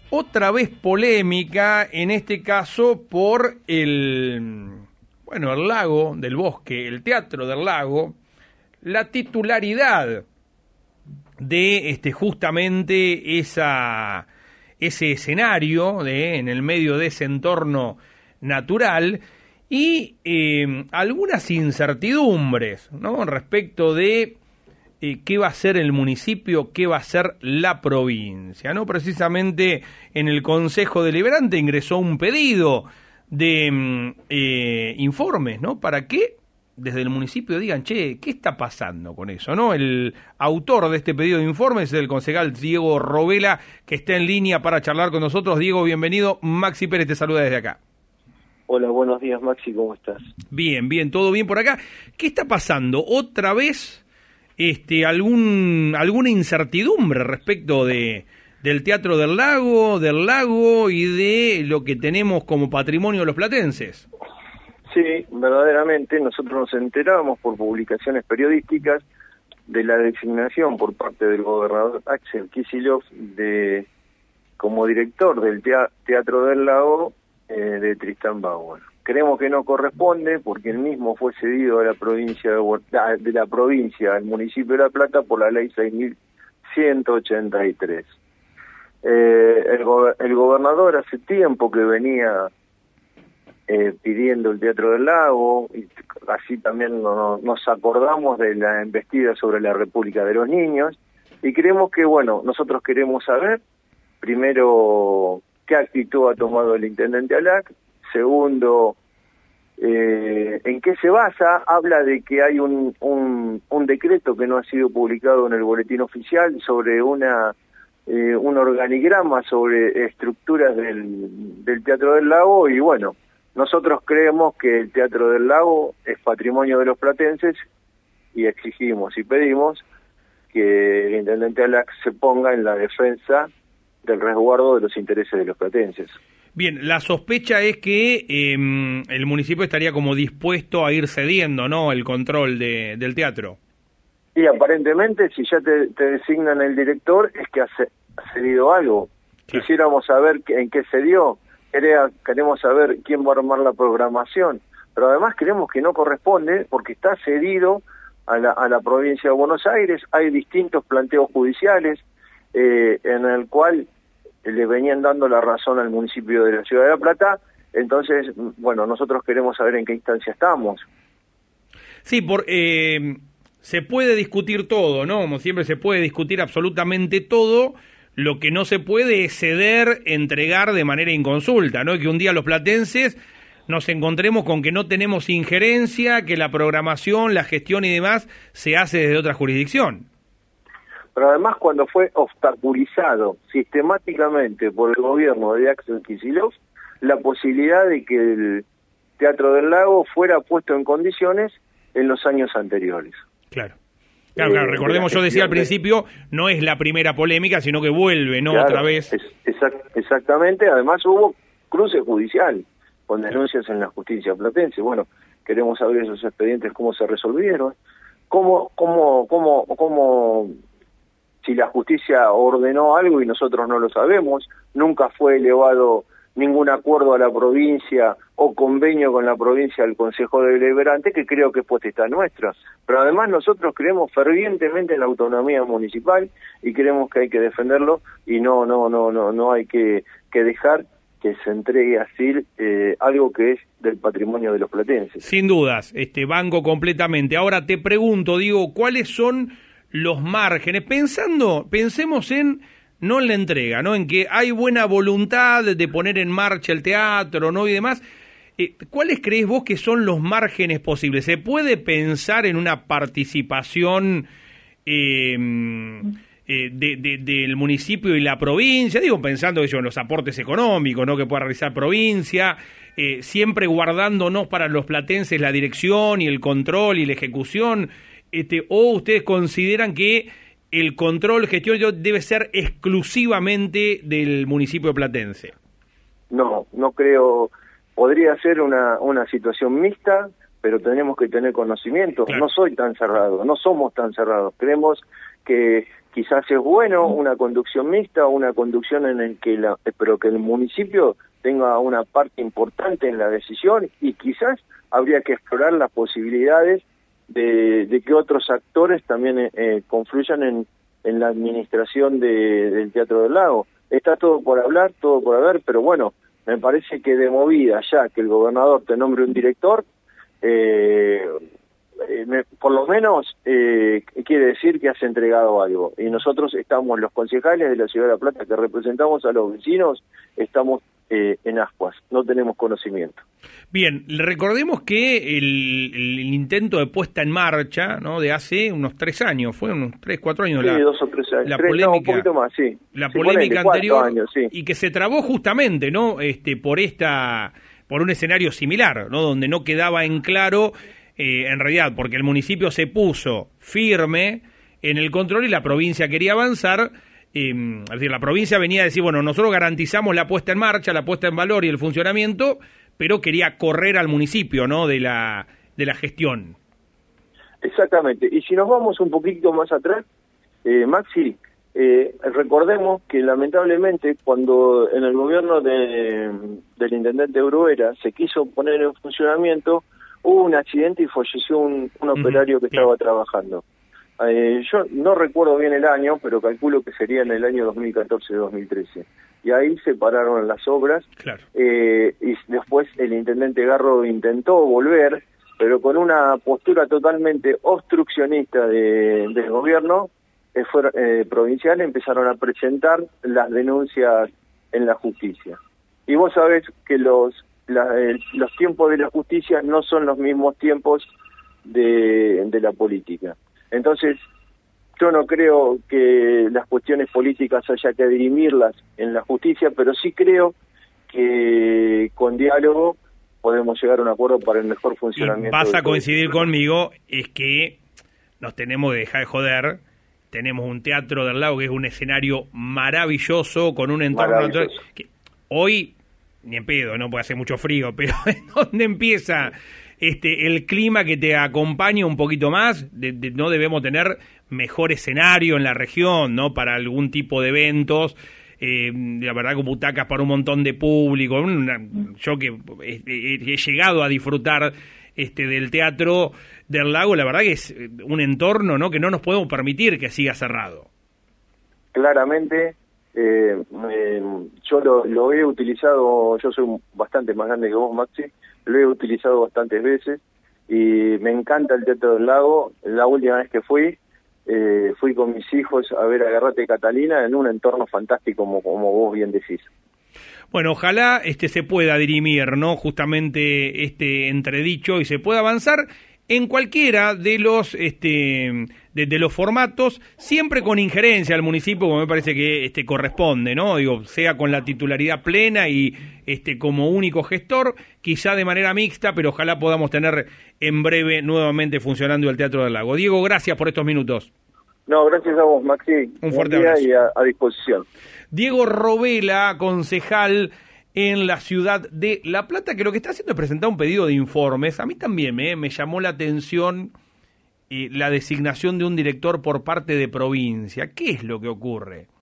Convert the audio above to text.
otra vez polémica, en este caso por el Lago del Bosque, el Teatro del Lago, la titularidad de justamente ese escenario en el medio de ese entorno natural y algunas incertidumbres, ¿no?, respecto de qué va a ser el municipio, qué va a ser la provincia, ¿no? Precisamente en el Consejo Deliberante ingresó un pedido de informes, ¿no?, para que desde el municipio digan, che, ¿qué está pasando con eso, no? El autor de este pedido de informes es el concejal Diego Robela, que está en línea para charlar con nosotros. Diego, bienvenido. Maxi Pérez te saluda desde acá. Hola, buenos días, Maxi, ¿cómo estás? Bien, todo bien por acá. ¿Qué está pasando? ¿Otra vez alguna incertidumbre respecto del Teatro del Lago y de lo que tenemos como patrimonio de los platenses? Sí, verdaderamente nosotros nos enteramos por publicaciones periodísticas de la designación por parte del gobernador Axel Kicillof como director del Teatro del Lago de Tristán Bauer. Creemos que no corresponde porque él mismo fue cedido a la provincia al municipio de La Plata por la ley 6183. El gobernador hace tiempo que venía pidiendo el Teatro del Lago, y así también nos acordamos de la embestida sobre la República de los Niños, y creemos que, nosotros queremos saber, primero, qué actitud ha tomado el intendente Alac, segundo, en qué se basa. Habla de que hay un decreto que no ha sido publicado en el boletín oficial sobre un organigrama sobre estructuras del Teatro del Lago, y nosotros creemos que el Teatro del Lago es patrimonio de los platenses y exigimos y pedimos que el intendente Alac se ponga en la defensa del resguardo de los intereses de los platenses. Bien, la sospecha es que el municipio estaría como dispuesto a ir cediendo, ¿no?, el control del teatro. Y aparentemente, si ya te designan el director, es que ha cedido algo. Claro. Quisiéramos saber en qué cedió. Queremos saber quién va a armar la programación, pero además creemos que no corresponde porque está cedido a la provincia de Buenos Aires. Hay distintos planteos judiciales en el cual le venían dando la razón al municipio de la Ciudad de La Plata. Entonces, nosotros queremos saber en qué instancia estamos. Sí, se puede discutir todo, ¿no? Como siempre se puede discutir absolutamente todo. Lo que no se puede es ceder, entregar de manera inconsulta, ¿no? Y que un día los platenses nos encontremos con que no tenemos injerencia, que la programación, la gestión y demás se hace desde otra jurisdicción. Pero además, cuando fue obstaculizado sistemáticamente por el gobierno de Axel Kicillof la posibilidad de que el Teatro del Lago fuera puesto en condiciones en los años anteriores. Claro, recordemos, yo decía al principio, no es la primera polémica, sino que vuelve, ¿no? Claro, otra vez. Exactamente, además hubo cruce judicial con denuncias en la justicia platense. Queremos saber esos expedientes, cómo se resolvieron, cómo si la justicia ordenó algo y nosotros no lo sabemos. Nunca fue elevado ningún acuerdo a la provincia o convenio con la provincia del Consejo Deliberante, que creo que es potestad nuestra. Pero además nosotros creemos fervientemente en la autonomía municipal y creemos que hay que defenderlo y no hay que dejar que se entregue así algo que es del patrimonio de los platenses. Sin dudas, banco completamente. Ahora te pregunto, digo, ¿cuáles son los márgenes? Pensemos no en la entrega, ¿no? En que hay buena voluntad de poner en marcha el teatro, ¿no? Y demás. ¿Cuáles crees vos que son los márgenes posibles? ¿Se puede pensar en una participación del municipio y la provincia? Digo, pensando en los aportes económicos, ¿no?, que pueda realizar provincia, siempre guardándonos para los platenses la dirección y el control y la ejecución. ¿O ustedes consideran que el control, gestión debe ser exclusivamente del municipio platense? No creo. Podría ser una situación mixta, pero tenemos que tener conocimiento. Claro. No somos tan cerrados. Creemos que quizás es bueno una conducción mixta, una conducción en el que pero que el municipio tenga una parte importante en la decisión, y quizás habría que explorar las posibilidades de que otros actores también confluyan en la administración del Teatro del Lago. Está todo por hablar, todo por haber, pero bueno, me parece que de movida ya que el gobernador te nombre un director, por lo menos quiere decir que has entregado algo. Y nosotros estamos, los concejales de la Ciudad de La Plata, que representamos a los vecinos, estamos en ascuas, no tenemos conocimiento. Bien, recordemos que el intento de puesta en marcha, ¿no?, de hace unos 3 años, fue unos 3, 4 años, sí, 2 o 3 años, la 3, polémica, no, un poquito más, sí. La sí, polémica anterior, años, sí. y que se trabó justamente, ¿no?, por un escenario similar, ¿no?, donde no quedaba en claro, en realidad, porque el municipio se puso firme en el control y la provincia quería avanzar. Es decir, la provincia venía a decir, bueno, nosotros garantizamos la puesta en marcha, la puesta en valor y el funcionamiento, pero quería correr al municipio, ¿no?, de la gestión. Exactamente. Y si nos vamos un poquito más atrás, Maxi, recordemos que lamentablemente cuando en el gobierno del intendente Bruera se quiso poner en funcionamiento, hubo un accidente y falleció un operario que estaba trabajando. Yo no recuerdo bien el año, pero calculo que sería en el año 2014-2013. Y ahí se pararon las obras. Claro. Y después el intendente Garro intentó volver, pero con una postura totalmente obstruccionista del gobierno provincial, empezaron a presentar las denuncias en la justicia. Y vos sabés que los tiempos de la justicia no son los mismos tiempos de la política. Entonces, yo no creo que las cuestiones políticas haya que dirimirlas en la justicia, pero sí creo que con diálogo podemos llegar a un acuerdo para el mejor funcionamiento. Y vas a coincidir conmigo, es que nos tenemos que dejar de joder. Tenemos un Teatro del Lago que es un escenario maravilloso, con un entorno que hoy, ni en pedo, no puede hacer mucho frío, pero ¿dónde empieza el clima que te acompaña un poquito más? No debemos tener mejor escenario en la región, ¿no?, para algún tipo de eventos. La verdad que butacas para un montón de público. Yo que he llegado a disfrutar del Teatro del Lago, la verdad que es un entorno, ¿no?, que no nos podemos permitir que siga cerrado. Claramente, yo lo he utilizado, yo soy bastante más grande que vos, Maxi, lo he utilizado bastantes veces y me encanta el Teatro del Lago. La última vez que fui con mis hijos a ver Agarrate Catalina en un entorno fantástico, como vos bien decís. Bueno, ojalá se pueda dirimir, ¿no?, justamente este entredicho y se pueda avanzar en cualquiera de los de los formatos, siempre con injerencia al municipio, como me parece que corresponde, ¿no? Digo, sea con la titularidad plena y como único gestor, quizá de manera mixta, pero ojalá podamos tener en breve nuevamente funcionando el Teatro del Lago. Diego, gracias por estos minutos. No, gracias a vos, Maxi. Un fuerte abrazo. Y a disposición. Diego Robela, concejal en la ciudad de La Plata, que lo que está haciendo es presentar un pedido de informes. A mí también me llamó la atención la designación de un director por parte de provincia. ¿Qué es lo que ocurre?